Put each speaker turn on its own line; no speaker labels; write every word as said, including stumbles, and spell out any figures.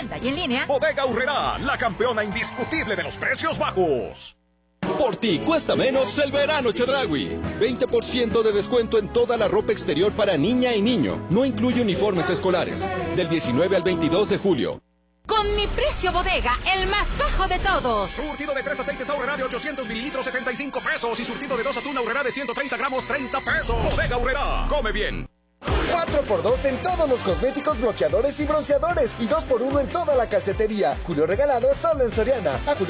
tienda y en línea.
Bodega Aurrerá, la campeona indiscutible de los precios bajos.
Por ti cuesta menos el verano Chedraui. veinte por ciento de descuento en toda la ropa exterior para niña y niño. No incluye uniformes escolares. Del diecinueve al veintidós de julio.
Con mi precio bodega, el más bajo de todos.
Surtido de tres aceites Aurrerá de ochocientos mililitros, setenta y cinco pesos. Y surtido de dos atún Aurrerá de ciento treinta gramos, treinta pesos. Bodega Aurrerá, come bien.
cuatro por dos en todos los cosméticos, bloqueadores y bronceadores. Y dos por uno en toda la calcetería. Julio regalado solo en Soriana. A julio